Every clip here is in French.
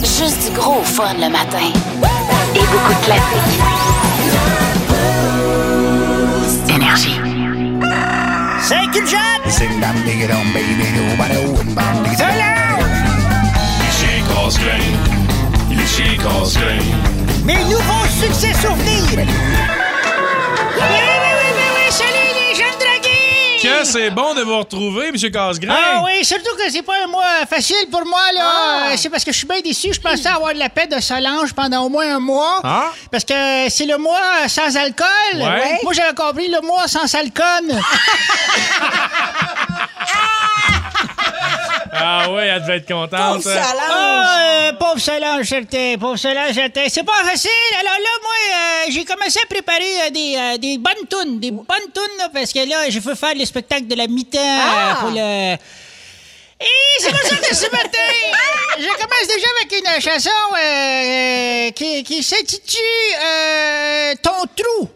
Juste du gros fun le matin. Et beaucoup de classiques. Énergie. C'est qu'une jeune! Les chiens casse-grain. Mes nouveaux succès souvenirs! Oui, salut les jeunes dragués! Que c'est bon de vous retrouver, M. Casgrain. Ah oui, surtout que c'est pas un mois facile pour moi, là. C'est parce que je suis bien déçu. Je pensais avoir de la paix de Solange pendant au moins un mois. Ah? Parce que c'est le mois sans alcool. Ouais. Moi, j'avais compris le mois sans alcool. Ah oui, elle devait être contente. Pauvre Solange. Pauvre Solange, certain. Pauvre Solange, certain. C'est pas facile. Alors là, moi, j'ai commencé à préparer des bonnes tounes. Des bonnes tounes, là, parce que là, je veux faire le spectacle de la mi-temps pour le... Et c'est pour ça que ce matin, je commence déjà avec une chanson qui s'intitule Ton trou.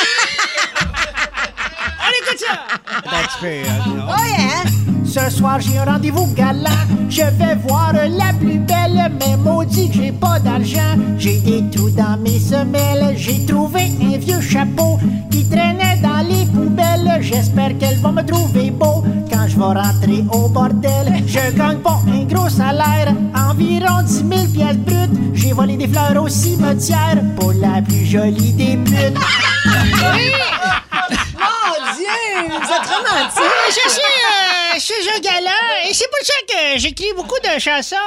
On écoute ça. Oh yeah! Ce soir, j'ai un rendez-vous galant. Je vais voir la plus belle, mais maudit que j'ai pas d'argent. J'ai des trous dans mes semelles. J'ai trouvé un vieux chapeau qui traînait dans les poubelles. J'espère qu'elle va me trouver beau quand je vais rentrer au bordel. Je gagne pas un gros salaire, environ 10 000 piastres brutes. J'ai volé des fleurs au cimetière pour la plus jolie des putes. Mon Dieu! Vous êtes romantique! Je suis un galant et c'est pour ça que j'écris beaucoup de chansons.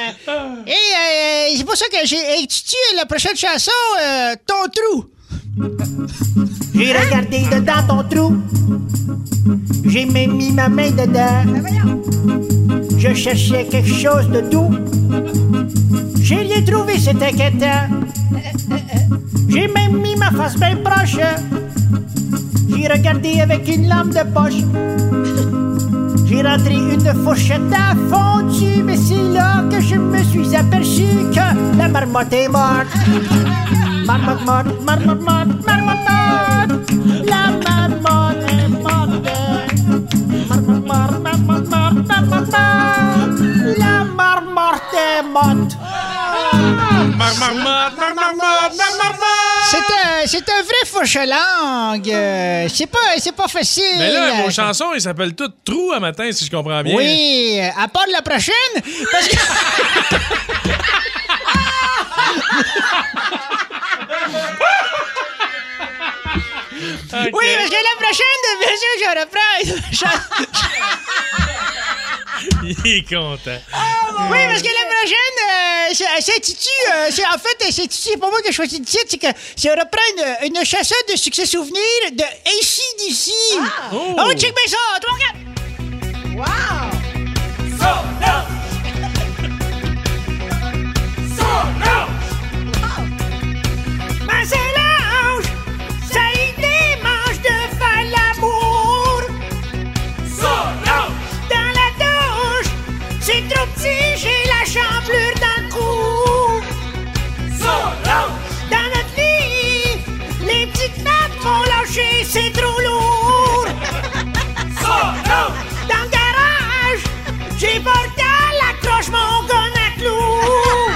Et c'est pour ça que j'ai intitulé la prochaine chanson Ton trou. J'ai regardé dedans ton trou. J'ai même mis ma main dedans. Je cherchais quelque chose de doux. J'ai rien trouvé, c'est inquiétant. J'ai même mis ma face bien proche. J'ai regardé avec une lampe de poche. J'ai rentré une fourchette à fondue, mais c'est là que je me suis aperçu que la marmotte est morte. Marmotte morte, marmotte morte, marmotte morte. La marmotte est morte. Marmotte morte, marmotte morte, marmotte morte. La marmotte est morte. C'est un vrai fourche-langue. C'est pas facile. Mais là, vos chansons, elles s'appellent toutes Trou à matin, si je comprends bien. Oui, à part la prochaine, parce que... Okay. Oui, parce que la prochaine, bien sûr, je reprends. Il est content. Oui, parce que la prochaine, elle s'intitule... elle s'intitule... C'est pas moi qui ai choisi le titre, c'est que c'est reprendre une chanson de succès souvenir de AC/DC. Oh, check bien ça, tout le monde regarde. Wow! Solange! Ma Solange, ça y démange de faire l'amour. Solange! Dans la douche, c'est trop petit, j'ai la chamblure dans le cou. Solange! Dans notre lit, les petites nappes vont lâcher, c'est trop lourd. Solange! Dans le garage, j'ai porté à l'accroche mon gun à clous.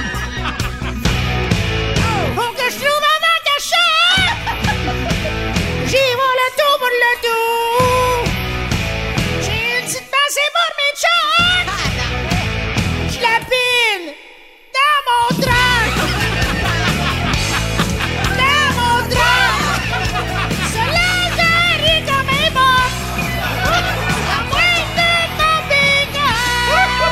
Faut que je trouve avant cachet. J'y vais le tout pour le tout. J'ai une petite pensée pour mes chats. Je la pine dans mon drac. Dans mon drac. Solange arrive comme un mort. À moins de mon pick-up.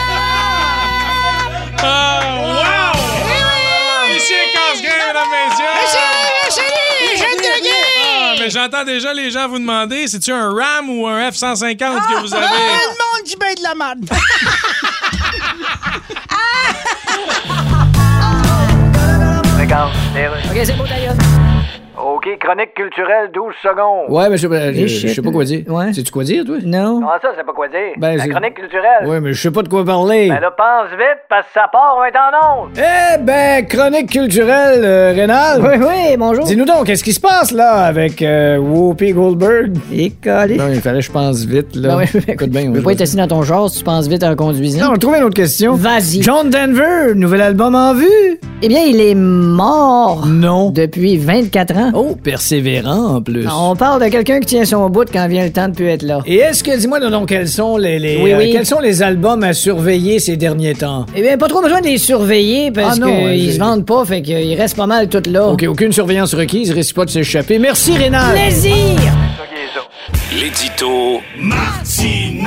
Oh, wow! Oui! Ici Casgrain, mesdames, messieurs! Salut, jeune dragué! Ah, mais j'entends déjà les gens vous demander, c'est-tu un RAM ou un F-150 que vous avez? Le monde dit ben de la merde. Regarde, OK, c'est beau d'ailleurs. OK, chronique culturelle 12 secondes. Ouais, mais je sais pas quoi dire. Ouais. Sais-tu quoi dire, toi? Non. Comment ça, c'est pas quoi dire? Ben, la c'est- chronique culturelle. Ouais, mais je sais pas de quoi parler. Ben là, pense vite, parce que ça part, on est en onde. Eh ben, chronique culturelle, Rénal. Oui, bonjour. Dis-nous donc, qu'est-ce qui se passe, là, avec Whoopi Goldberg? Et collé. Non, il fallait que je pense vite, là. Ben ouais, Écoute bien. Tu peux pas être assis dans ton char si tu penses vite en conduisant. Non, on trouve une autre question. Vas-y. John Denver, nouvel album en vue? Eh bien, il est mort. Non. Depuis 24 ans. Oh, persévérant, en plus. On parle de quelqu'un qui tient son bout quand vient le temps de plus être là. Et est-ce que, dis-moi donc, quels sont Oui. quels sont les albums à surveiller ces derniers temps? Eh bien, pas trop besoin de les surveiller parce Ah non, qu'ils se vendent pas, fait qu'ils restent pas mal toutes là. OK, aucune surveillance requise, risque pas de s'échapper. Merci, Rénal. Plaisir! L'édito Martino.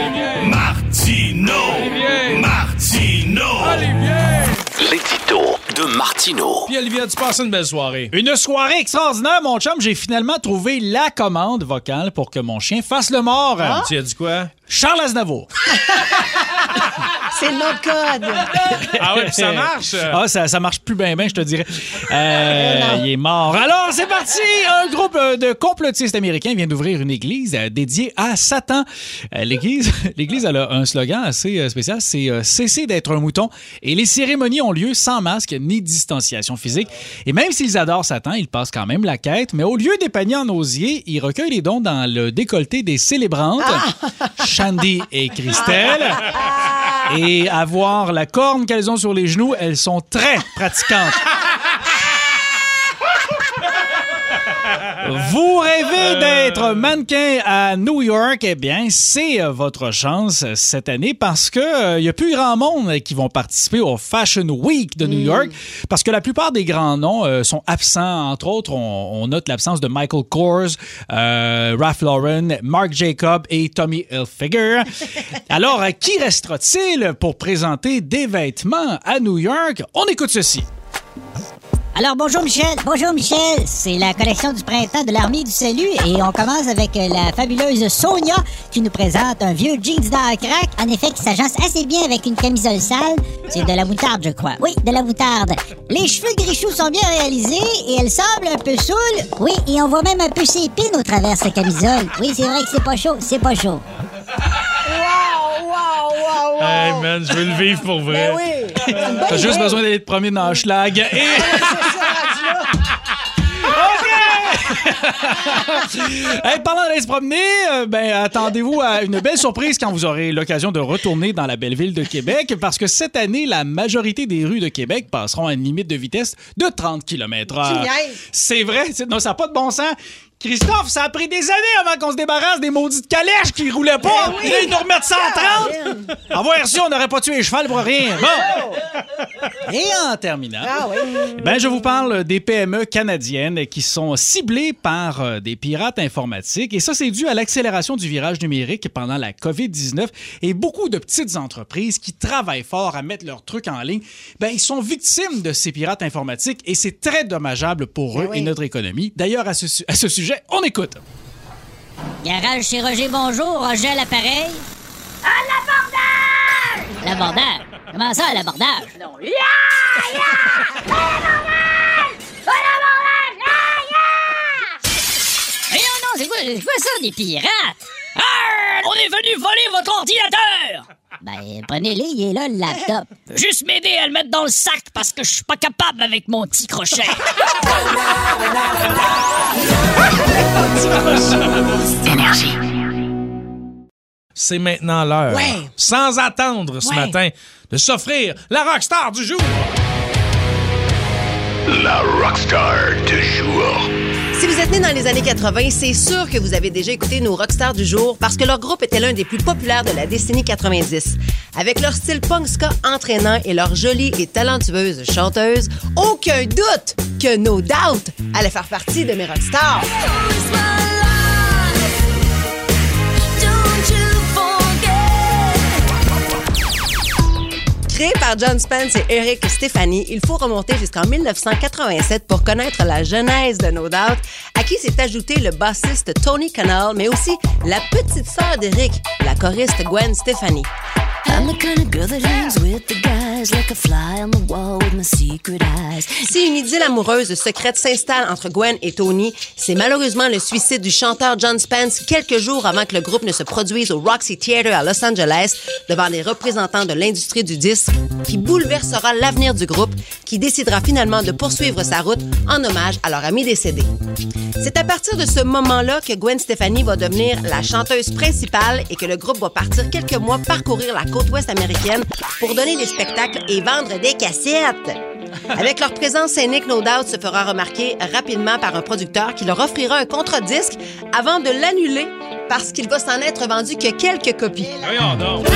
L'édito de Martino. Puis Olivier, tu passes une belle soirée. Une soirée extraordinaire, mon chum. J'ai finalement trouvé la commande vocale pour que mon chien fasse le mort. Tu as dit quoi? Charles Aznavour. C'est le nom de code. Ah ouais, puis ça marche. Ah, ça marche plus bien, je te dirais. Il est mort. Alors, c'est parti! Un groupe de complotistes américains vient d'ouvrir une église dédiée à Satan. L'église, elle a un slogan assez spécial, c'est « Cessez d'être un mouton ». Et les cérémonies ont lieu sans masque ni distanciation physique. Et même s'ils adorent Satan, ils passent quand même la quête. Mais au lieu d'épargner en osier, ils recueillent les dons dans le décolleté des célébrantes, Shandy et Christelle. Et à voir la corne qu'elles ont sur les genoux, elles sont très pratiquantes. Vous rêvez d'être mannequin à New York? Eh bien, c'est votre chance cette année parce que y a plus grand monde qui vont participer au Fashion Week de New York parce que la plupart des grands noms sont absents. Entre autres, on note l'absence de Michael Kors, Ralph Lauren, Marc Jacob et Tommy Hilfiger. Alors, qui restera-t-il pour présenter des vêtements à New York? On écoute ceci. Alors, bonjour Michel. Bonjour Michel. C'est la collection du printemps de l'Armée du Salut et on commence avec la fabuleuse Sonia qui nous présente un vieux jeans dans le crack. En effet, qui s'agence assez bien avec une camisole sale. C'est de la moutarde, je crois. Oui, de la moutarde. Les cheveux de Grichou sont bien réalisés et elle semble un peu saoule. Oui, et on voit même un peu ses épines au travers de sa camisole. Oui, c'est vrai que c'est pas chaud. C'est pas chaud. Hey man, je veux le vivre pour vrai. Ben oui. T'as juste besoin d'aller te promener dans le schlag et... Hey, parlant d'aller se promener, attendez-vous à une belle surprise quand vous aurez l'occasion de retourner dans la belle ville de Québec parce que cette année, la majorité des rues de Québec passeront à une limite de vitesse de 30 km/h. C'est vrai? Non, ça n'a pas de bon sens. Christophe, ça a pris des années avant qu'on se débarrasse des maudites calèches qui roulaient pas. Là, ils nous remettent 130. En voir si on n'aurait pas tué les chevals pour rien. Bon. Et en terminant, je vous parle des PME canadiennes qui sont ciblées par des pirates informatiques. Et ça, c'est dû à l'accélération du virage numérique pendant la COVID-19. Et beaucoup de petites entreprises qui travaillent fort à mettre leurs trucs en ligne, ils sont victimes de ces pirates informatiques. Et c'est très dommageable pour eux et notre économie. D'ailleurs, à ce sujet, on écoute. Garage chez Roger, bonjour. Roger à l'appareil. À l'abordage! L'abordage? Comment ça, l'abordage? Non, non, c'est quoi ça, des pirates? On est venu voler votre ordinateur! Prenez-les, il est là, le laptop. Juste m'aider à le mettre dans le sac parce que je suis pas capable avec mon petit crochet. Énergie. C'est maintenant l'heure, sans attendre ce matin, de s'offrir la rockstar du jour. La rockstar du jour. Si vous êtes né dans les années 80, c'est sûr que vous avez déjà écouté nos rockstars du jour parce que leur groupe était l'un des plus populaires de la décennie 90. Avec leur style punk ska entraînant et leur jolie et talentueuse chanteuse, aucun doute que No Doubt allait faire partie de mes rockstars. Créé par John Spence et Eric Stefani, il faut remonter jusqu'en 1987 pour connaître la genèse de No Doubt, à qui s'est ajouté le bassiste Tony Kanal, mais aussi la petite sœur d'Eric, la choriste Gwen Stefani. I'm the kind of girl that hangs with the guys Si une idylle amoureuse secrète s'installe entre Gwen et Tony, c'est malheureusement le suicide du chanteur John Spence quelques jours avant que le groupe ne se produise au Roxy Theatre à Los Angeles devant les représentants de l'industrie du disque qui bouleversera l'avenir du groupe qui décidera finalement de poursuivre sa route en hommage à leur ami décédé. C'est à partir de ce moment-là que Gwen Stefani va devenir la chanteuse principale et que le groupe va partir quelques mois parcourir la côte ouest américaine pour donner des spectacles et vendre des cassettes. Avec leur présence scénique, No Doubt se fera remarquer rapidement par un producteur qui leur offrira un contrat de disque avant de l'annuler parce qu'il va s'en être vendu que quelques copies. Voyons donc.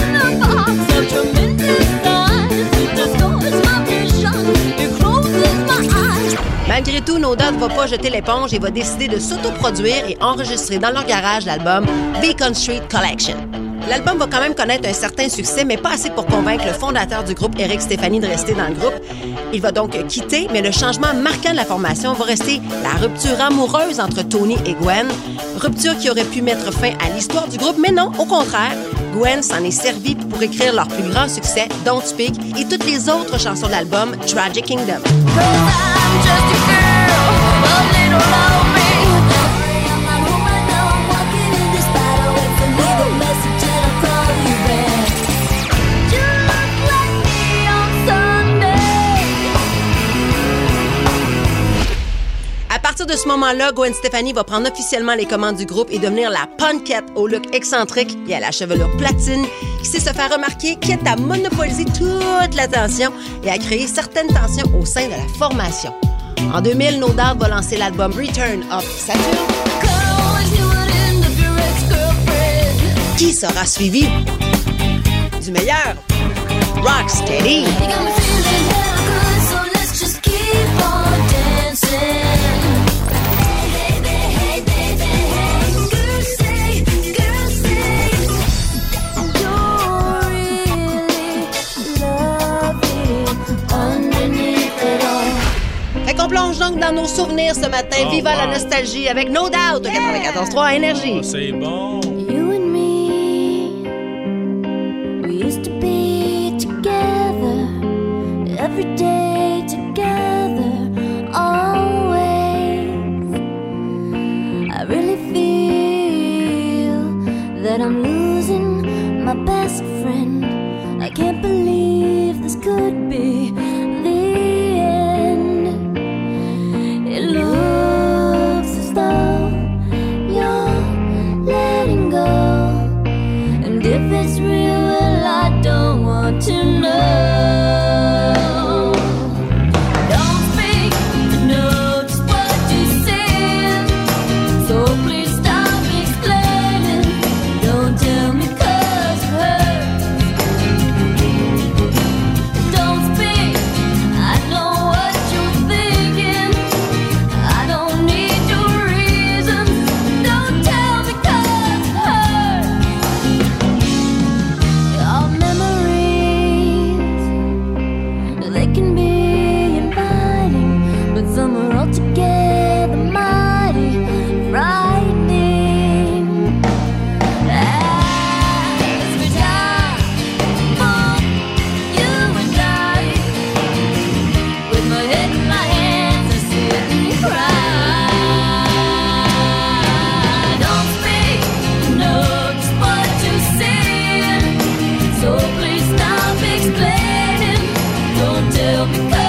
Malgré tout, No Doubt ne va pas jeter l'éponge et va décider de s'autoproduire et enregistrer dans leur garage l'album Beacon Street Collection. L'album va quand même connaître un certain succès, mais pas assez pour convaincre le fondateur du groupe, Eric Stefani, de rester dans le groupe. Il va donc quitter, mais le changement marquant de la formation va rester la rupture amoureuse entre Tony et Gwen. Rupture qui aurait pu mettre fin à l'histoire du groupe, mais non, au contraire. Gwen s'en est servie pour écrire leur plus grand succès, Don't Speak, et toutes les autres chansons de l'album, Tragic Kingdom. À partir de ce moment-là, Gwen Stefani va prendre officiellement les commandes du groupe et devenir la punkette au look excentrique et à la chevelure platine qui sait se faire remarquer, quitte à monopoliser toute l'attention et à créer certaines tensions au sein de la formation. En 2000, No Doubt va lancer l'album Return of Saturn, qui sera suivi du meilleur Rocksteady. On plonge donc dans nos souvenirs ce matin. Viva la nostalgie avec No Doubt au 94.3 Énergie. Oh, c'est bon. You and me, we used to be together, every day together, always. I really feel that I'm losing my best friend. I can't believe this could be the end. It looks as though you're letting go, and if it's real, well, I don't want to know. Don't speak to know just what you said, so please stop explaining. Don't tell me 'cause it hurts. Don't speak, I know what you're thinking. I don't need your reasons. Don't tell me 'cause it hurts. Our memories, they can be inviting, but some are altogether mighty frightening. As we die for you and I, with my head in my hands, I sit and cry. Don't speak, know just what you're saying, so please stop explaining. Don't tell me 'cause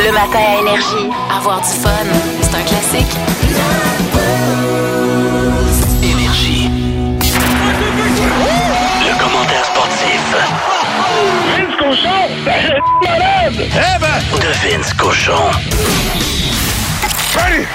Le matin à Énergie, avoir du fun, c'est un classique. Énergie. Le commentaire sportif. Vince Cochon! Malade! Eh ben! De Vince Cochon. Ready!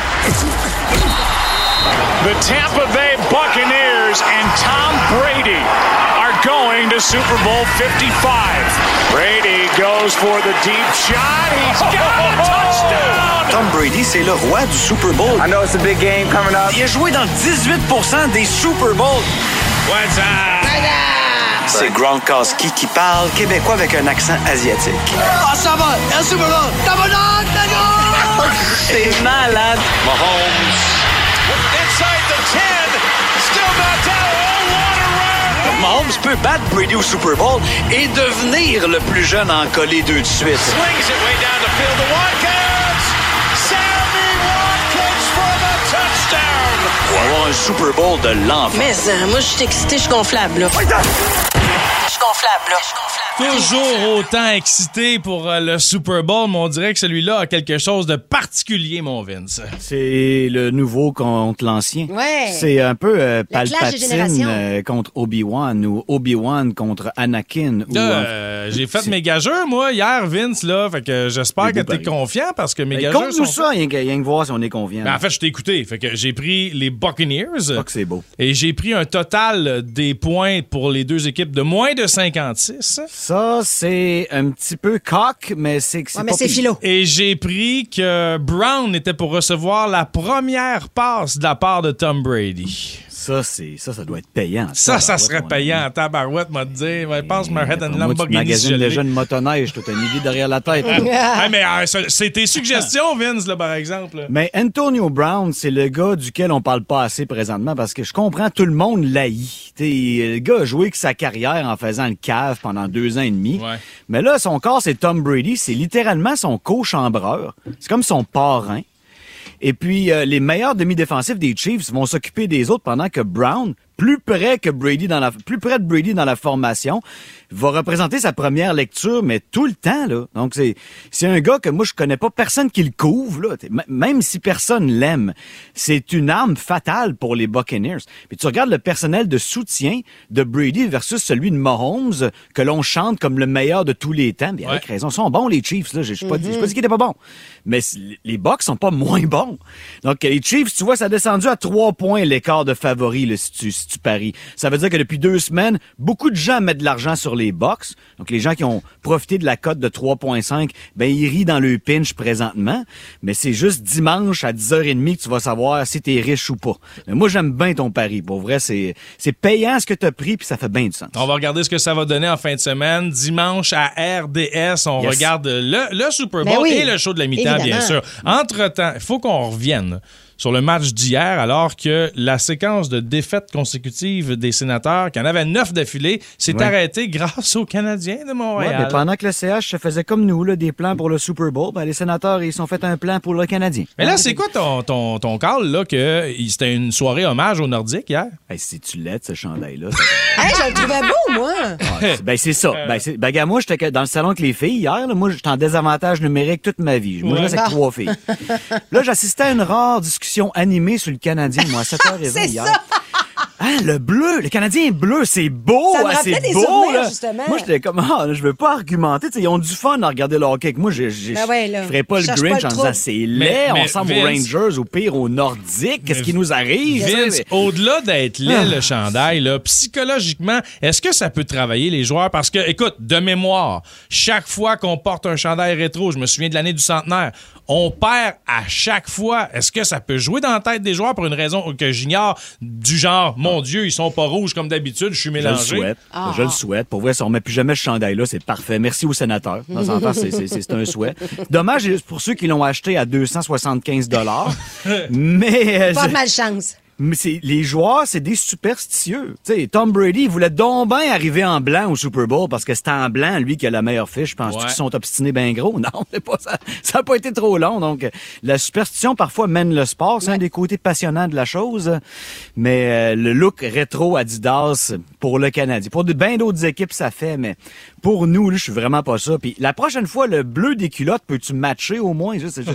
The Tampa Bay Buccaneers and Tom Brady are going to Super Bowl 55. Brady goes for the deep shot. He's got a touchdown! Tom Brady, c'est le roi du Super Bowl. I know it's a big game coming up. Il a joué dans 18% des Super Bowls. What's up? C'est Gronkowski qui parle québécois avec un accent asiatique. Ah, ça va! Un Super Bowl! C'est malade! Mahomes inside the 10, still not down. Oh, what a run! Mahomes peut battre Brady au Super Bowl et devenir le plus jeune à en coller 2 de suite. Swings it way down the field to Watkins. Sammy Watkins for the touchdown. Pour avoir un Super Bowl de l'enfant. Mais moi, je suis excité, je suis gonflable, là. Je suis gonflable, là. Toujours autant excité pour le Super Bowl, mais on dirait que celui-là a quelque chose de particulier, mon Vince. C'est le nouveau contre l'ancien. Ouais. C'est un peu clash de Palpatine génération. contre Obi-Wan ou Obi-Wan contre Anakin. J'ai fait mes gageurs, moi, hier, Vince, là, fait que j'espère que t'es confiant parce que mes gageurs Compte-nous sont... ça, il y a rien que voir si on est confiant. Ben, en fait, je t'ai écouté, fait que j'ai pris les Buccaneers. Oh, que c'est beau. Et j'ai pris un total des points pour les deux équipes de moins de 56. Ça, c'est un petit peu coq, mais c'est que c'est pas c'est pire. philo. Et j'ai pris que Brown était pour recevoir la première passe de la part de Tom Brady. Ça doit être payant. Ça serait payant en tabarouette, m'a dit. Je pense que je m'arrête une Moi, tu Lamborghini. magasines déjà une motoneige, tu as une idée derrière la tête. Mais c'est tes suggestions, Vince, là, par exemple. Mais Antonio Brown, c'est le gars duquel on parle pas assez présentement parce que je comprends, tout le monde l'haït. Le gars a joué que sa carrière en faisant le cave pendant 2 ans et demi. Ouais. Mais là, son corps, c'est Tom Brady. C'est littéralement son co-chambreur. C'est comme son parrain. Et puis, les meilleurs demi-défensifs des Chiefs vont s'occuper des autres pendant que Brown, plus près de Brady dans la formation, va représenter sa première lecture, mais tout le temps, là. Donc, c'est un gars que moi, je connais pas personne qui le couvre, là. Même si personne l'aime, c'est une arme fatale pour les Buccaneers. Puis tu regardes le personnel de soutien de Brady versus celui de Mahomes, que l'on chante comme le meilleur de tous les temps. Bien, avec raison, ils sont bons, les Chiefs, là. Je pas dit qu'ils étaient pas bons. Mais les Bucs sont pas moins bons. Donc, les Chiefs, tu vois, ça a descendu à 3 points l'écart de favoris, là, si tu paries. Ça veut dire que depuis 2 semaines, beaucoup de gens mettent de l'argent sur les Bucs. Donc, les gens qui ont profité de la cote de 3,5, ben, ils rient dans le pinch présentement. Mais c'est juste dimanche à 10h30 que tu vas savoir si t'es riche ou pas. Mais moi, j'aime bien ton pari. Pour vrai, c'est payant ce que t'as pris, puis ça fait bien du sens. On va regarder ce que ça va donner en fin de semaine. Dimanche à RDS, on regarde le Super Bowl et le show de la mi-temps, bien sûr. Entre-temps, il faut qu'on revienne sur le match d'hier, alors que la séquence de défaites consécutives des Sénateurs, qui en avait 9 d'affilée, s'est arrêtée grâce aux Canadiens de Montréal. Ouais, mais pendant que le CH se faisait comme nous, là, des plans pour le Super Bowl, ben, les Sénateurs, ils sont fait un plan pour le Canadien. Mais là, c'est quoi ton call, là, que c'était une soirée hommage aux Nordiques hier? Hey, si tu l'aides, ce chandail-là. Hey, je le trouvais beau, moi. Ben, c'est ça. Ben, gars, moi, j'étais dans le salon avec les filles hier. Là, moi, j'étais en désavantage numérique toute ma vie. Moi, je reste avec 3 filles. Là, j'assistais à une rare discussion animée sur le Canadien, moi, à 7h20 hier. Ça. Hein, le bleu, le Canadien bleu, c'est beau, ça me c'est des beau. Souvenirs, là. justement. Moi, j'étais comme, je veux pas argumenter. T'sais, ils ont du fun à regarder le hockey. Moi, je ferais pas le Grinch en disant c'est laid, on ressemble aux Rangers, au pire aux Nordiques. Qu'est-ce qui nous arrive? Vince, au-delà d'être laid, le chandail, là, psychologiquement, est-ce que ça peut travailler les joueurs? Parce que, écoute, de mémoire, chaque fois qu'on porte un chandail rétro, je me souviens de l'année du centenaire, on perd à chaque fois. Est-ce que ça peut jouer dans la tête des joueurs pour une raison que j'ignore, du genre, mon Dieu, ils sont pas rouges comme d'habitude, je suis mélangé? Je le souhaite. Pour vrai, si on met plus jamais ce chandail-là, c'est parfait. Merci aux sénateurs. Dans ce temps, c'est un souhait. Dommage pour ceux qui l'ont acheté à 275 $. Mais pas de malchance. Mais les joueurs, c'est des superstitieux. Tu sais, Tom Brady, il voulait donc bien arriver en blanc au Super Bowl parce que c'était en blanc, lui, qui a la meilleure fiche. Penses-tu qu'ils sont obstinés bien gros? Non, c'est pas ça. Ça n'a pas été trop long. Donc, la superstition, parfois, mène le sport. C'est un des côtés passionnants de la chose. Mais le look rétro Adidas pour le Canadien. Pour bien d'autres équipes, ça fait, mais pour nous, là, je suis vraiment pas ça. Puis la prochaine fois, le bleu des culottes, peux-tu matcher au moins?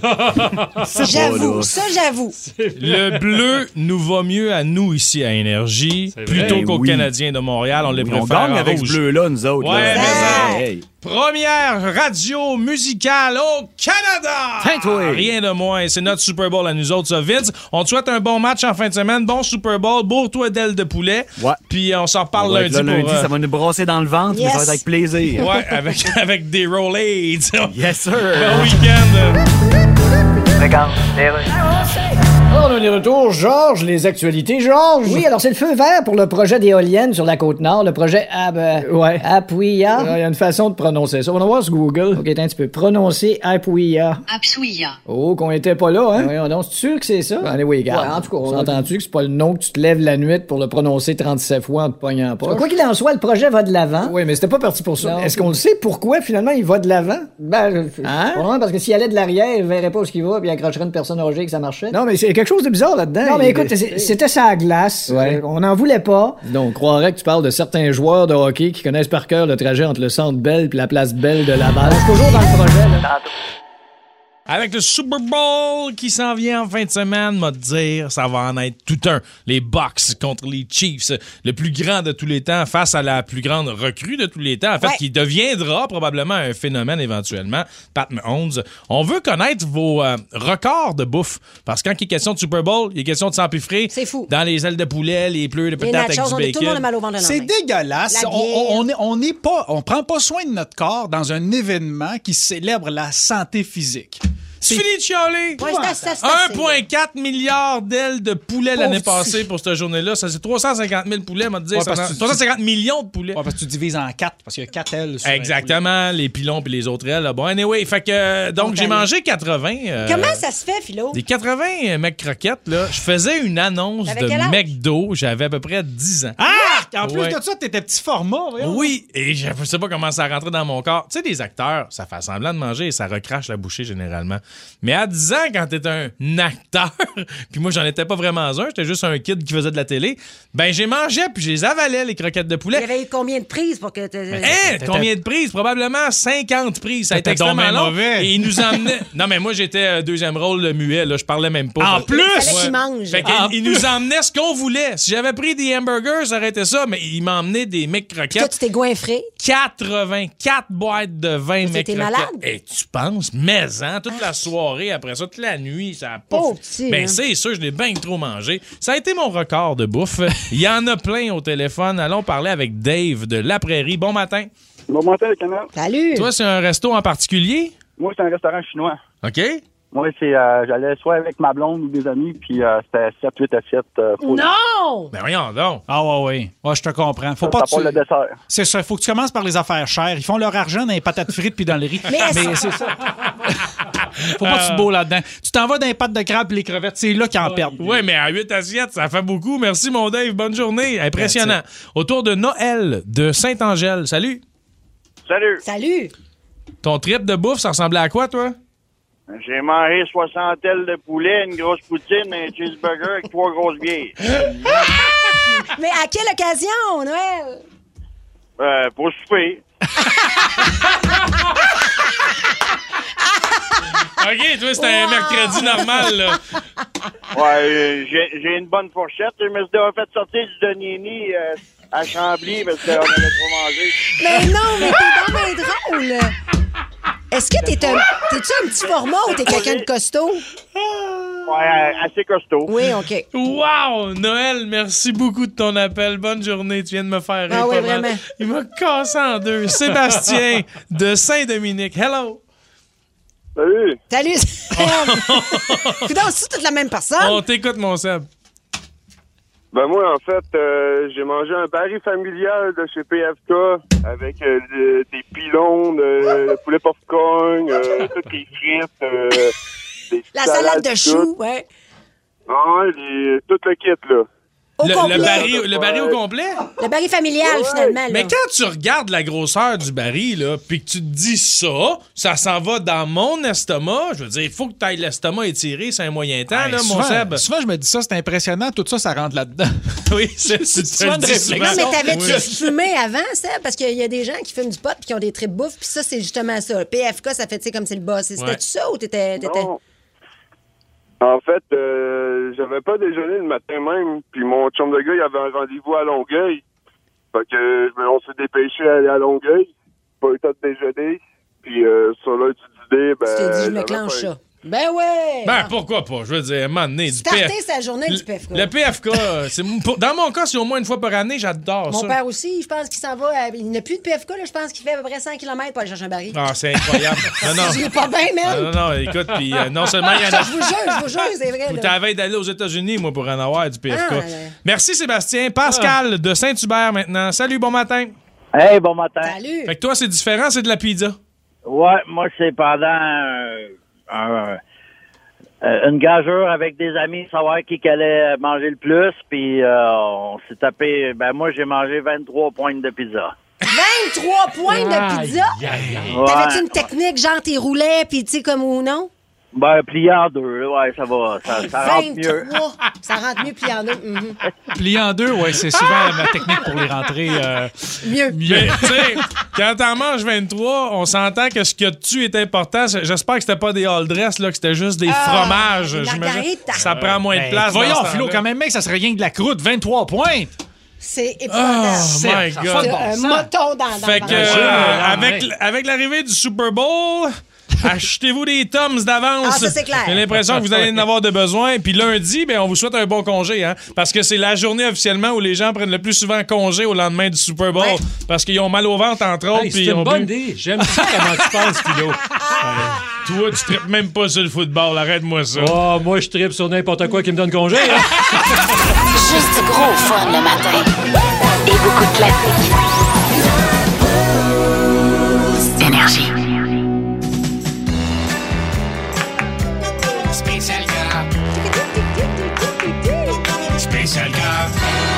J'avoue, ça, j'avoue. Le bleu nous va mieux à nous ici à Énergie plutôt qu'aux Canadiens de Montréal. On les préfère on gagne en avec rouge. ce bleu-là, nous autres. Ouais, là. mais première radio musicale au Canada! Rien de moins. C'est notre Super Bowl à nous autres, ça. Vince, on te souhaite un bon match en fin de semaine. Bon Super Bowl. Bourre-toi d'ailes de poulet. Ouais. Puis on s'en reparle lundi. Ça va nous brasser dans le ventre, mais ça va être avec plaisir. Ouais, avec des Rolaids. Yes, sir. Bon week-end. Regarde, On a les retours. Georges, les actualités. Georges! Oui, alors c'est le feu vert pour le projet d'éolienne sur la Côte-Nord, le projet Apuia. Il y a une façon de prononcer ça. On va voir sur Google. OK, attends, tu peux prononcer Apuia. Apsuia. Oh, qu'on était pas là, hein? Voyons donc, c'est sûr que c'est ça? Ben, oui, regarde. Ouais, en tout cas, on entend-tu que c'est pas le nom que tu te lèves la nuit pour le prononcer 37 fois en te pognant pas? Quoi qu'il en soit, le projet va de l'avant. Oui, mais c'était pas parti pour ça. Non. Est-ce qu'on le sait pourquoi, finalement, il va de l'avant? Ben, Hein? parce que s'il allait de l'arrière, il verrait pas où il va, puis il accrocherait une personne âgée que ça marchait. Non, mais c'est quelque chose de bizarre là-dedans. Non, mais écoute, c'était ça à glace. Ouais. On n'en voulait pas. Donc, on croirait que tu parles de certains joueurs de hockey qui connaissent par cœur le trajet entre le centre Bell et la place Bell de Laval. C'est toujours dans le projet, là. Avec le Super Bowl qui s'en vient en fin de semaine, m'a dire, ça va en être tout un. Les Bucks contre les Chiefs, le plus grand de tous les temps face à la plus grande recrue de tous les temps, en fait, qui deviendra probablement un phénomène éventuellement, Pat Mahomes. On veut connaître vos records de bouffe, parce que quand il est question de Super Bowl, il est question de s'empiffrer. C'est fou. Dans les ailes de poulet, les pleurs de patates avec du bacon. Tout le monde a mal au ventre. C'est dégueulasse. On prend pas soin de notre corps dans un événement qui célèbre la santé physique. C'est fini de chialer. Ouais, c'est 1,4 milliard d'ailes de poulet l'année passée pour cette journée-là. Ça, c'est 350 000 poulets, m'a dit. 350 millions de poulets. Ouais, parce que tu divises en 4, parce qu'il y a 4 ailes. Sur exactement, les pilons puis les autres ailes. Là. Bon, anyway, fait que, donc j'ai mangé 80. Comment ça se fait, Philo? Des 80 mecs croquettes, là. Je faisais une annonce de McDo. J'avais à peu près 10 ans. Ah! En plus de ça, t'étais petit format. Oui, et je sais pas comment ça rentrait dans mon corps. Tu sais, des acteurs, ça fait semblant de manger et ça recrache la bouchée généralement. Mais à 10 ans, quand t'es un acteur, puis moi, j'en étais pas vraiment un, j'étais juste un kid qui faisait de la télé, ben j'ai mangé puis je les avalais, les croquettes de poulet. Il y avait eu combien de prises pour que... Combien de prises? Probablement 50 prises. Ça a été extrêmement long. Mauvais. Et ils nous emmenaient... Non, mais moi, j'étais deuxième rôle muet, là, je parlais même pas. En plus! Fait qu'ils nous emmenaient ce qu'on voulait. Si j'avais pris des hamburgers, ça aurait été ça, mais ils m'emmenaient des mecs croquettes. Toi, tu t'es goinfré? 84 boîtes de 20 mecs croquettes. T'étais malade? Et tu penses, toute la soirée, après ça, toute la nuit, ça a pas... petit, ben, c'est sûr, je l'ai bien trop mangé. Ça a été mon record de bouffe. Il y en a plein au téléphone. Allons parler avec Dave de La Prairie. Bon matin. Bon matin, le canard. Salut. Toi, c'est un resto en particulier? Moi, c'est un restaurant chinois. OK. Moi, j'allais soit avec ma blonde ou des amis, puis c'était 7-8 assiettes. Non! Ben voyons donc. Ah oui. Ouais, je te comprends. Faut pas le dessert. C'est ça. Faut que tu commences par les affaires chères. Ils font leur argent dans les patates frites puis dans le riz. Mais c'est ça. Faut pas que tu te beau là-dedans. Tu t'en vas dans les pâtes de crabe et les crevettes. C'est là qu'ils en perdent. Oui, mais à 8 assiettes, ça fait beaucoup. Merci, mon Dave. Bonne journée. Impressionnant. Autour de Noël de Saint-Angèle. Salut. Salut. Ton trip de bouffe, ça ressemblait à quoi, toi? J'ai mangé 60 ailes de poulet, une grosse poutine, un cheeseburger avec 3 grosses bières. Mais à quelle occasion, Noël? Pour souper. OK, toi, c'était un mercredi normal, là. Ouais, j'ai une bonne fourchette. Je me suis fait sortir du Donini à Chambly parce qu'on avait trop mangé. Mais non, mais t'es dans mes drôle. Est-ce que t'es-tu un petit format ou t'es quelqu'un de costaud? Ouais, assez costaud. Oui, OK. Wow! Noël, merci beaucoup de ton appel. Bonne journée. Tu viens de me faire rire. Ah oui, vraiment. Il m'a cassé en deux. Sébastien de Saint-Dominique. Hello! Salut! Coudonc, c'est toute la même personne? On t'écoute, mon Seb. Ben moi, en fait, j'ai mangé un baril familial de chez PFK avec des pilons, de poulet popcorn, toutes les frites, des la salade de choux, ouais. Ouais, tout le kit, là. Le baril au complet? Le baril familial, finalement. Là. Mais quand tu regardes la grosseur du baril, là, puis que tu te dis ça s'en va dans mon estomac, je veux dire, il faut que tu ailles l'estomac étiré, c'est un moyen temps, là, mon Seb. Souvent, je me dis ça, c'est impressionnant, tout ça rentre là-dedans. Oui, c'est souvent de réflexion. Non, mais t'avais-tu fumé avant, Seb? Parce qu'il y a des gens qui fument du pot puis qui ont des tripes bouffe, puis ça, c'est justement ça. Le PFK, ça fait, tu sais, comme c'est le boss. C'était-tu ça ou t'étais... Non. En fait, j'avais pas déjeuné le matin même, puis mon chum de gars, il avait un rendez-vous à Longueuil. Fait que on s'est dépêché à aller à Longueuil. Pas eu le temps de déjeuner. Puis sur l'heure d'idée, tu t'es dit, je me clenche ça. Ben ouais! Ben pourquoi pas? Je veux dire, à un moment donné, du starter sa journée du PFK. Le PFK, dans mon cas, c'est au moins une fois par année, j'adore ça. Mon père aussi, je pense qu'il s'en va. Il n'a plus de PFK, là, je pense qu'il fait à peu près 100 km pour aller chercher un baril. Ah, c'est incroyable. Non. Je l'ai pas bien, man. Non, écoute, puis non seulement il y en a. Je vous jure, c'est vrai. T'es à la veille d'aller aux États-Unis, moi, pour en avoir du PFK. Merci, Sébastien. Pascal de Saint-Hubert maintenant. Salut, bon matin. Hey, bon matin. Salut. Fait que toi, c'est différent, c'est de la pizza. Ouais, moi, c'est pendant une gageure avec des amis, savoir qui allait manger le plus, puis on s'est tapé... Ben, moi, j'ai mangé 23 pointes de pizza. 23 pointes de pizza? T'avais-tu une technique, genre t'es roulé, puis tu sais, comme ou non? Ben, plié en deux, ouais, ça va. Ça rentre mieux. Ça rentre mieux plié en deux. Plié en deux, ouais, c'est souvent ma technique pour les rentrer mieux. Mais, tu sais, quand t'en manges 23, on s'entend que ce qu'il y a dessus est important. J'espère que c'était pas des all dress, là, que c'était juste des fromages. Ça prend moins de place. Voyons, Philo, quand même, mec, ça serait rien que de la croûte. 23 pointes. C'est épouvantable. Oh my God. Un moton dans fait que, avec l'arrivée du Super Bowl... Achetez-vous des Toms d'avance. Ah, ça, c'est clair. J'ai l'impression que vous allez en avoir de besoin. Puis lundi, on vous souhaite un bon congé, hein, parce que c'est la journée officiellement où les gens prennent le plus souvent congé au lendemain du Super Bowl. Ouais. Parce qu'ils ont mal au ventre, entre autres. C'est une bonne idée. J'aime ça comment tu penses, Philo. Toi, tu tripes même pas sur le football. Arrête-moi ça. Oh, moi, je tripe sur n'importe quoi qui me donne congé. Hein? Juste du gros fun le matin. Et beaucoup de classiques. Énergie. Spécial gars.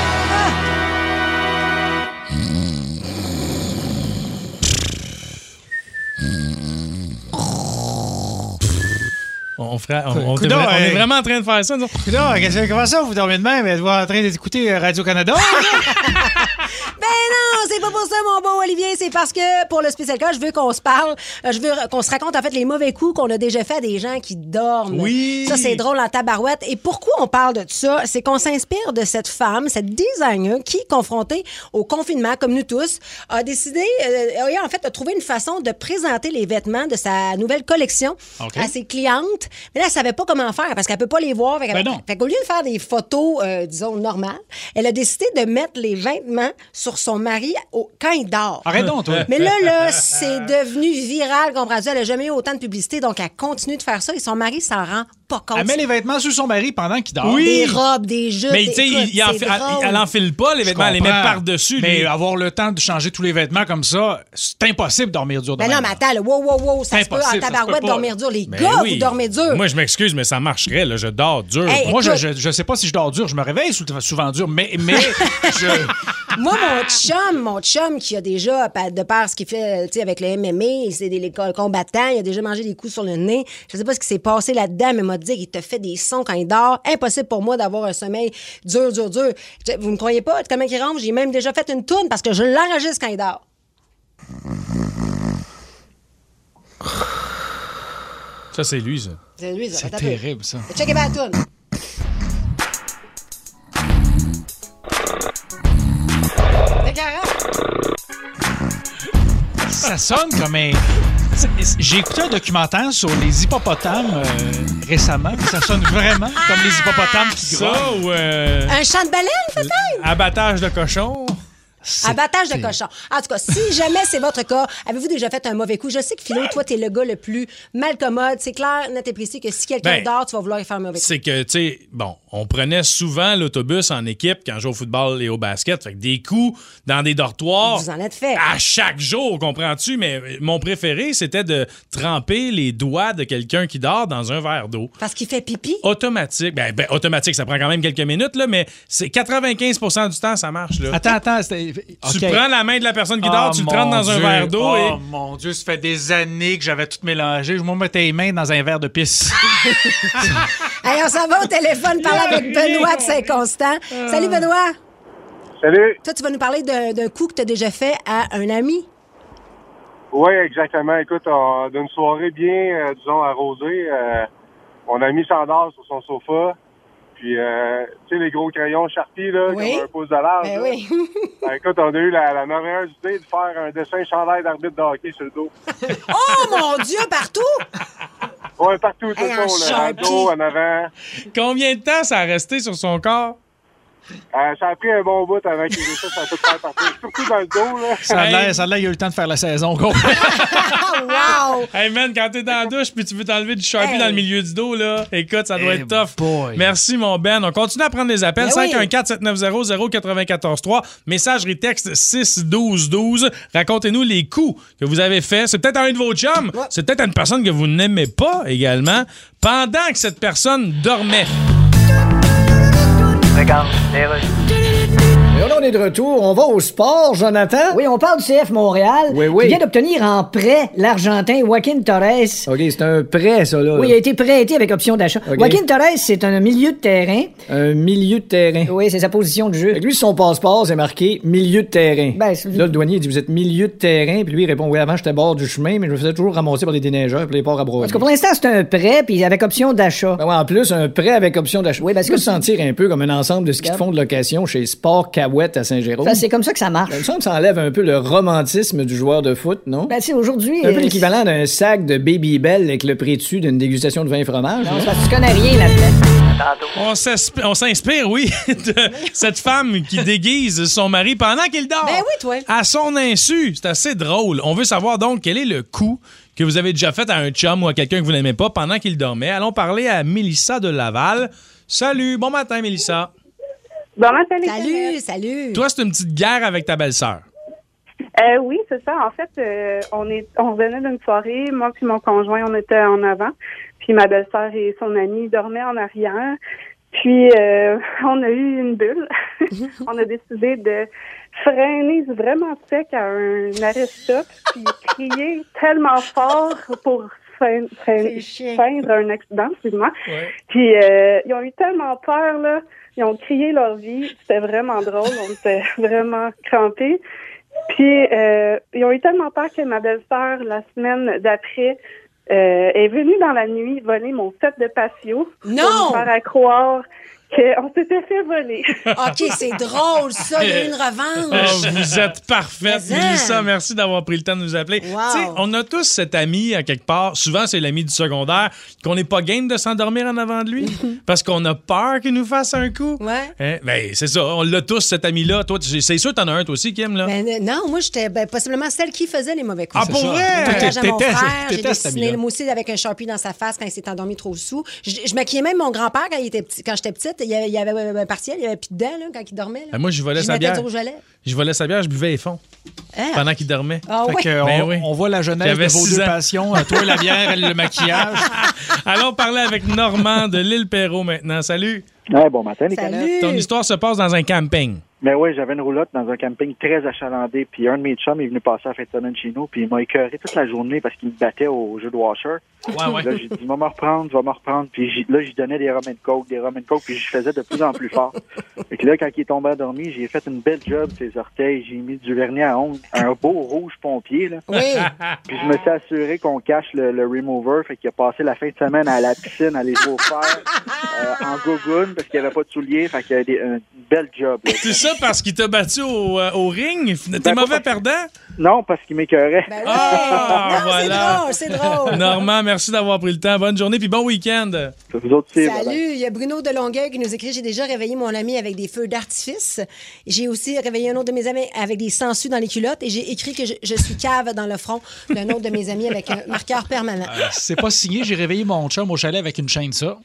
On est vraiment en train de faire ça. Comment ça, vous dormez de même? Êtes-vous en train d'écouter Radio-Canada? Ben non, c'est pas pour ça, mon beau Olivier. C'est parce que pour le spécial cas, je veux qu'on se parle. Je veux qu'on se raconte en fait les mauvais coups qu'on a déjà fait à des gens qui dorment. Oui. Ça, c'est drôle en tabarouette. Et pourquoi on parle de ça? C'est qu'on s'inspire de cette femme, cette designer qui, confrontée au confinement, comme nous tous, a décidé, en fait, de trouver une façon de présenter les vêtements de sa nouvelle collection à ses clientes. Mais là, elle savait pas comment faire parce qu'elle peut pas les voir. Fait qu'au lieu de faire des photos, disons, normales, elle a décidé de mettre les vêtements sur son mari quand il dort. Arrête donc, toi. Mais là, c'est devenu viral, comprends-tu? Elle a jamais eu autant de publicité, donc elle continue de faire ça et son mari s'en rend pas compte. Elle met les vêtements sur son mari pendant qu'il dort. Oui. Des robes, des jupes. Mais tu sais, elle enfile pas les vêtements, elle les met par-dessus. Mais avoir le temps de changer tous les vêtements comme ça, c'est impossible de dormir dur. Mais non, mais attends, wow, ça se peut en tabarouette dormir dur. Les gars, vous dormez dur. Moi, je m'excuse, mais ça marcherait, là. Je dors dur. Hey, moi, je sais pas si je dors dur. Je me réveille souvent dur, mais Moi, mon chum qui a déjà, de par ce qu'il fait avec le MMA, c'est des combattants, il a déjà mangé des coups sur le nez. Je sais pas ce qui s'est passé là-dedans, mais il m'a dit qu'il te fait des sons quand il dort. Impossible pour moi d'avoir un sommeil dur. Vous me croyez pas? Comment il ronfle? J'ai même déjà fait une toune parce que je l'enregistre quand il dort. Ça, c'est lui, ça. C'est lui, ça. C'est terrible, ça. Checkez bien la toune. Ça sonne comme un... J'ai écouté un documentaire sur les hippopotames récemment. Ça sonne vraiment comme les hippopotames qui grognent. Ça ou... Un chant de baleine, peut-être? Abattage de cochon. Abattage de cochon. En tout cas, si jamais c'est votre cas, avez-vous déjà fait un mauvais coup? Je sais que Philo, toi, t'es le gars le plus mal commode. C'est clair, net et précis que si quelqu'un dort, tu vas vouloir y faire un mauvais coup. C'est que, tu sais, bon, on prenait souvent l'autobus en équipe quand je jouais au football et au basket. Fait que des coups dans des dortoirs. Vous en êtes fait. À chaque jour, comprends-tu? Mais mon préféré, c'était de tremper les doigts de quelqu'un qui dort dans un verre d'eau. Parce qu'il fait pipi? Automatique. Ben, automatique, ça prend quand même quelques minutes, là, mais c'est 95% du temps, ça marche. Là. Attends. Tu prends la main de la personne qui dort, tu le trempes dans un verre d'eau. Oh mon Dieu, ça fait des années que j'avais tout mélangé. Je me mettais les mains dans un verre de pisse. Hey, on s'en va au téléphone parler avec Benoît de Saint-Constant. Salut, Benoît. Salut. Toi, tu vas nous parler d'un coup que tu as déjà fait à un ami. Oui, exactement. Écoute, d'une soirée bien, disons, arrosée, mon ami s'endort sur son sofa. Puis, tu sais, les gros crayons Sharpie, là, oui. Comme un pouce de large. Ben oui. Ben, écoute, on a eu la merveilleuse idée de faire un dessin chandail d'arbitre de hockey sur le dos. Oh, mon Dieu, partout? Oui, partout, tout Hey, ça, là, dans le dos, en avant. Combien de temps ça a resté sur son corps? Ça a pris un bon bout avant qu'il ait ça, ça a tout fait partout. Surtout dans le dos, là. Ça a l'air, il a eu le temps de faire la saison. Wow! Hey man, quand t'es dans la douche puis tu veux t'enlever du Sharpie dans le milieu du dos, là, écoute, ça doit être tough. Boy. Merci, mon Ben. On continue à prendre des appels. 514-790-0943. Messagerie texte 61212. Racontez-nous les coups que vous avez faits. C'est peut-être à un de vos chums. C'est peut-être à une personne que vous n'aimez pas également pendant que cette personne dormait. Regarde, et là, on est de retour. On va au sport, Jonathan. Oui, on parle du CF Montréal. Oui. Qui vient d'obtenir en prêt l'Argentin Joaquin Torres. OK, c'est un prêt, ça, là. Oui, il a été prêté avec option d'achat. Okay. Joaquin Torres, c'est un milieu de terrain. Un milieu de terrain. Oui, c'est sa position de jeu. Fait que lui, sur son passeport, c'est marqué milieu de terrain. Ben, là, le douanier, il dit, vous êtes milieu de terrain. Puis lui, il répond, oui, avant, j'étais bord du chemin, mais je me faisais toujours ramasser par les déneigeurs puis les ports à broyer. Parce que pour l'instant, c'est un prêt, puis avec option d'achat. Ben ouais, en plus, un prêt avec option d'achat. Oui, parce que se sentir un peu comme un ensemble de skis de fond de location chez Sport Cahouette à Saint-Jérôme. Ça, c'est comme ça que ça marche. Ben, il me semble que ça enlève un peu le romantisme du joueur de foot, non? Ben, tu sais, aujourd'hui. C'est un peu l'équivalent d'un sac de Baby Bell avec le prix dessus d'une dégustation de vin et fromage. Non, c'est parce que tu connais rien là-dedans. On s'inspire, oui, de cette femme qui déguise son mari pendant qu'il dort. Ben oui, toi. À son insu. C'est assez drôle. On veut savoir donc quel est le coup que vous avez déjà fait à un chum ou à quelqu'un que vous n'aimez pas pendant qu'il dormait. Allons parler à Mélissa de Laval. Salut, bon matin, Mélissa. Bon matin, les Salut. Toi, c'est une petite guerre avec ta belle-sœur. Oui, c'est ça. En fait, on venait d'une soirée. Moi puis mon conjoint, on était en avant. Puis ma belle-sœur et son amie dormaient en arrière. Puis on a eu une bulle. On a décidé de freiner vraiment sec à un arrêt-stop puis crier tellement fort pour feindre un accident, excuse-moi. Ouais. Puis ils ont eu tellement peur, là. Ils ont crié leur vie. C'était vraiment drôle. On était vraiment crampés. Puis, ils ont eu tellement peur que ma belle-sœur, la semaine d'après, est venue dans la nuit voler mon set de patio. Non! Pour me faire croire qu'on s'était fait voler. OK, c'est drôle, ça. Il y a eu une revanche. Oh, vous êtes parfaite, Mélissa. Merci d'avoir pris le temps de nous appeler. Wow. Tu sais, on a tous cet ami à quelque part. Souvent, c'est l'ami du secondaire qu'on n'est pas game de s'endormir en avant de lui parce qu'on a peur qu'il nous fasse un coup. Ouais. Hein? Ben, c'est ça. On l'a tous, cet ami-là. Toi, c'est sûr que t'en as un, toi aussi, Kim, là. Ben, non, moi, j'étais possiblement celle qui faisait les mauvais coups. Ah, pour vrai? Mon frère, j'ai dessiné moi aussi avec un Sharpie dans sa face quand il s'est endormi trop sous. Je maquillais même mon grand-père quand j'étais petite. Il y avait un partiel, il y avait plus de dents là, quand il dormait. Là. Moi, je volais sa bière. Je volais sa bière, je buvais les fonds pendant qu'il dormait. Ah, fait que on voit la jeunesse de vos deux passions. Toi, la bière, elle, le maquillage. Allons parler avec Normand de l'île Perrot maintenant. Salut. Ouais, bon matin, les canettes. Ton histoire se passe dans un camping. Mais oui, j'avais une roulotte dans un camping très achalandé, puis un de mes chums est venu passer à la fin de semaine chez nous, puis il m'a écœuré toute la journée parce qu'il me battait au jeu de washer. Ouais. Là, j'ai dit, va me reprendre, puis là, j'y donnais des rum and coke, puis je faisais de plus en plus fort. Et puis là, quand il est tombé endormi, j'ai fait une belle job ses orteils, j'ai mis du vernis à ongles, un beau rouge pompier, là. Oui. Puis je me suis assuré qu'on cache le remover, fait qu'il a passé la fin de semaine à la piscine, à aller jouer au fer, en gougoune, parce qu'il n'y avait pas de souliers, fait qu'il y a une belle job. Là. C'est ça ça parce qu'il t'a battu au ring? T'es mauvais perdant? Non, parce qu'il m'écœurait. Ben Ah, voilà. C'est drôle. Normand, merci d'avoir pris le temps. Bonne journée puis bon week-end. Vous autres aussi. Salut, il y a Bruno de Longueuil qui nous écrit « J'ai déjà réveillé mon ami avec des feux d'artifice. J'ai aussi réveillé un autre de mes amis avec des sangsues dans les culottes et j'ai écrit que je suis cave dans le front d'un autre de mes amis avec un marqueur permanent. C'est pas signé, j'ai réveillé mon chum au chalet avec une chaîne, ça.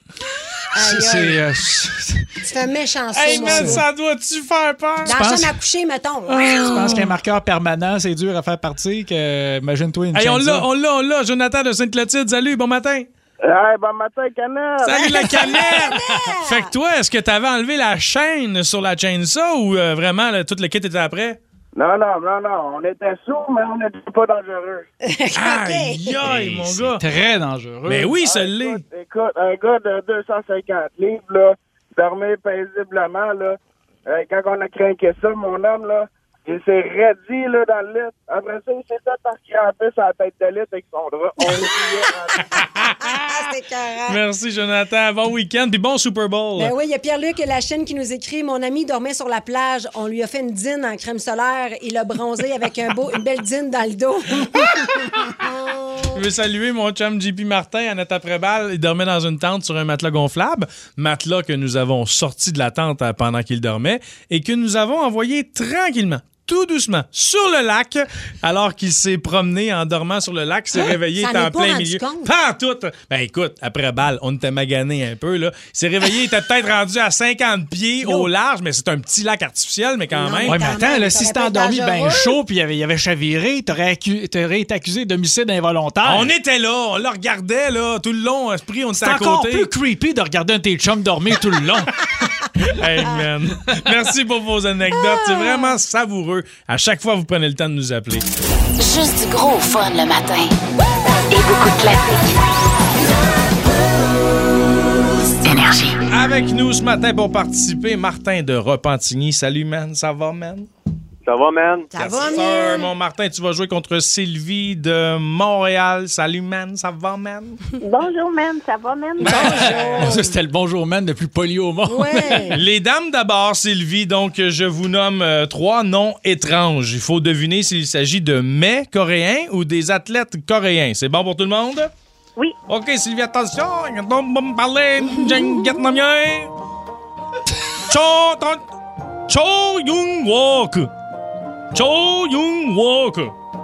Tu fais un méchant Hey, saut, man, mon ça doit-tu faire peur? Dans la chambre à coucher, mettons. Je pense qu'un marqueur permanent, c'est dur à faire partir. Imagine-toi une Hey, chaîne. on l'a. Jonathan de Sainte-Clotilde, salut, bon matin. Hey, bon matin, canard. Salut la canette! Fait que toi, est-ce que t'avais enlevé la chaîne sur la chainsaw ou vraiment tout le kit était après? Non. On était sous, mais on n'était pas dangereux. Aïe, aïe, mon gars. C'est très dangereux. Mais oui, ça l'est. Écoute, un gars de 250 livres, là, dormait paisiblement, là. Quand on a craqué ça, mon homme, là, il s'est raidi, là, dans le lit. Après ça, il s'est fait parce qu'il a fait sa tête de lit avec son drap. On C'était carré. Merci, Jonathan. Bon week-end puis bon Super Bowl. Ben oui, il y a Pierre-Luc Lachine qui nous écrit « Mon ami dormait sur la plage. On lui a fait une dîne en crème solaire. Il a bronzé avec une belle dîne dans le dos. » Je veux saluer mon chum JP Martin à notre après-balle. Il dormait dans une tente sur un matelas gonflable. Matelas que nous avons sorti de la tente pendant qu'il dormait et que nous avons envoyé tranquillement, tout doucement, sur le lac, alors qu'il s'est promené en dormant sur le lac, s'est réveillé, il était en plein milieu. Pas tout! Ben écoute, après balle, on était magané un peu, là. Il s'est réveillé, il était peut-être rendu à 50 pieds au large, mais c'est un petit lac artificiel, mais quand même. Ouais, mais attends, là, si c'était endormi bien chaud puis il avait chaviré, t'aurais été accusé d'homicide involontaire. On était là, on le regardait, là, tout le long, esprit, on était à côté. C'est encore plus creepy de regarder un de tes chums dormir tout le long. Hey, man. Merci pour vos anecdotes. C'est vraiment savoureux. À chaque fois, vous prenez le temps de nous appeler. Juste du gros fun le matin. Et beaucoup de classiques. Énergie. Avec nous ce matin pour participer, Martin de Repentigny. Salut, man. Ça va, man? Ça va, man? Ça va, man? Mon Martin, tu vas jouer contre Sylvie de Montréal. Salut, man. Ça va, man? Bonjour, man. Ça va, man? Bonjour. Ça, c'était le bonjour, man, le plus poli au monde. Ouais. Les dames d'abord, Sylvie. Donc, je vous nomme 3 noms étranges. Il faut deviner s'il s'agit de mets coréens ou des athlètes coréens. C'est bon pour tout le monde? Oui. OK, Sylvie, attention. On va me parler vietnamien. Cho Young-wook. Cho Young-wook.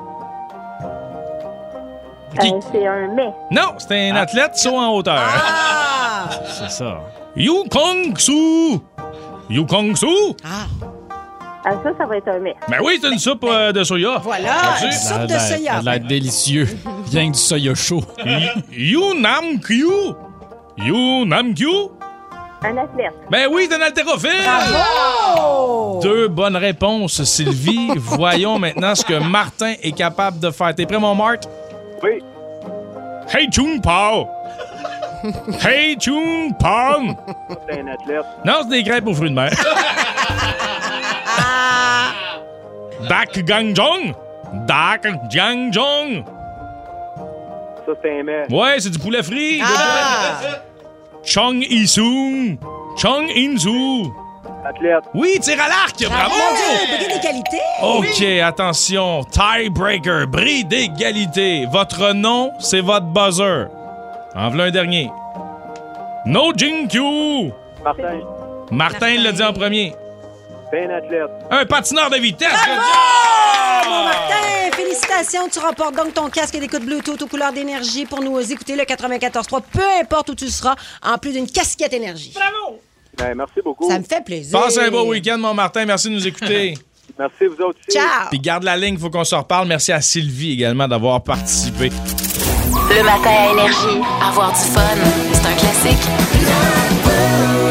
C'est un mais. Non, c'est un athlète saut en hauteur. Ah! C'est ça. Yu Kong-soo. Yu Kong-soo. Ça va être un mais. Ben oui, c'est une soupe de soya. Voilà, une soupe de soya. Ça a l'air délicieux. Rien que du soya chaud. Yu Nam-kyu. Yu Nam-kyu. Un athlète. Ben oui, c'est un haltérophile! Bravo! 2 bonnes réponses, Sylvie. Voyons maintenant ce que Martin est capable de faire. T'es prêt, mon Mart? Oui. Hey, Chung Pao! Hey, Chung Pao! C'est un athlète. Non, c'est des crêpes aux fruits de mer. Dak Gangjong! Dak Gangjong! Ça, c'est un mais. Ouais, c'est du poulet frit. Chong Isung. Chong Inzu. Athlète. Oui, tire à l'arc. Bravo. Mon Dieu, bris d'égalité. OK, attention. Tiebreaker, bris d'égalité. Votre nom, c'est votre buzzer. En voilà un dernier. No Jinkyu. Martin. Martin l'a dit en premier. C'est un athlète. Un patineur de vitesse. Bravo, mon Martin! Félicitations, tu remportes donc ton casque d'écoute Bluetooth aux couleurs d'énergie pour nous écouter le 94.3, peu importe où tu seras, en plus d'une casquette énergie. Bravo! Ben, merci beaucoup. Ça me fait plaisir. Passe un beau week-end, mon Martin. Merci de nous écouter. Merci, vous autres aussi. Ciao! Puis garde la ligne, il faut qu'on se reparle. Merci à Sylvie également d'avoir participé. Le matin à Énergie. Avoir du fun, c'est un classique.